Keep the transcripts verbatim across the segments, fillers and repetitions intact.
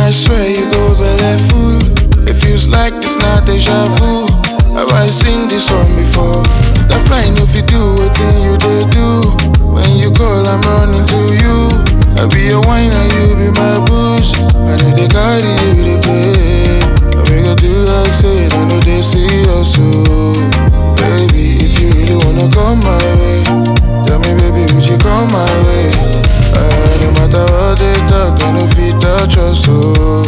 I swear you go belly full. It feels like it's not deja vu. Have I seen this one before? That flying if you do what you they do. When you call, I'm running to you. I be your wine and you be my booze. I know they carry you, they play. And we go do like say, I know they see us so. Baby, if you really wanna come my way, tell me baby, would you come my way? Uh, no matter what they talk, they no fit touch us so.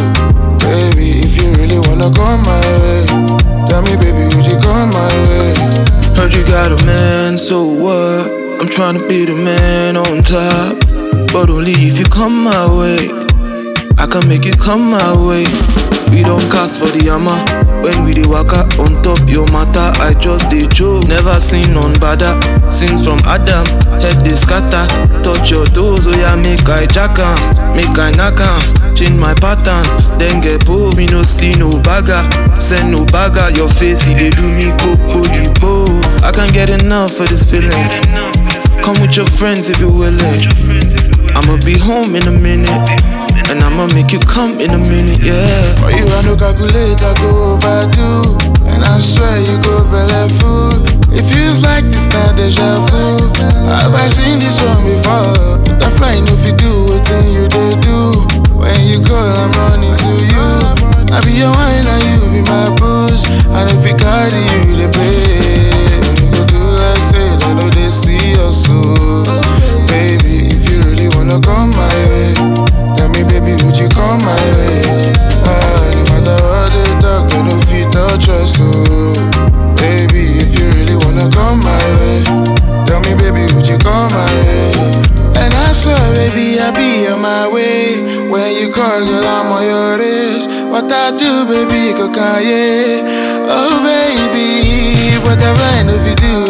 Baby, if you really wanna come my way, tell me baby, would you come my way? Heard you got a man, so what? I'm tryna be the man on top, but only if you come my way. I can make you come my way. We don't cast for the hammer. When we dey waka on top your matter, I just dey joke. Never seen none badder. Since from Adam, head dey scatter. Touch your toes, oh yeah, make I jack am, make I knock am. Change my pattern, then get po. Me no see no bagger, send no bagger. Your face, it dey do me coco lipo. I can't get enough of this feeling. Come with your friends if you're willing. I'ma be home in a minute, and I'ma make you come in a minute, yeah. For you I no calculate, I go overdo. And I swear you go belly full. It feels like it's not deja vu. Have I seen this one before? That flying if you do what you they do. When you call, I'm running to you. I be your wine and you be my booze. And if you carry you, they play. We go do like say, I know they see us so. Baby, if you really wanna come my way, tell me baby, would you come my way? Ah, no matter what they talk, they no fit touch us so. Baby, if you really wanna come my way, tell me baby, would you come my way? And I swear baby, I be on my way. When you call, girl, I'm on your wrist. What I do, baby, go yeah. Oh baby, whatever I know if you do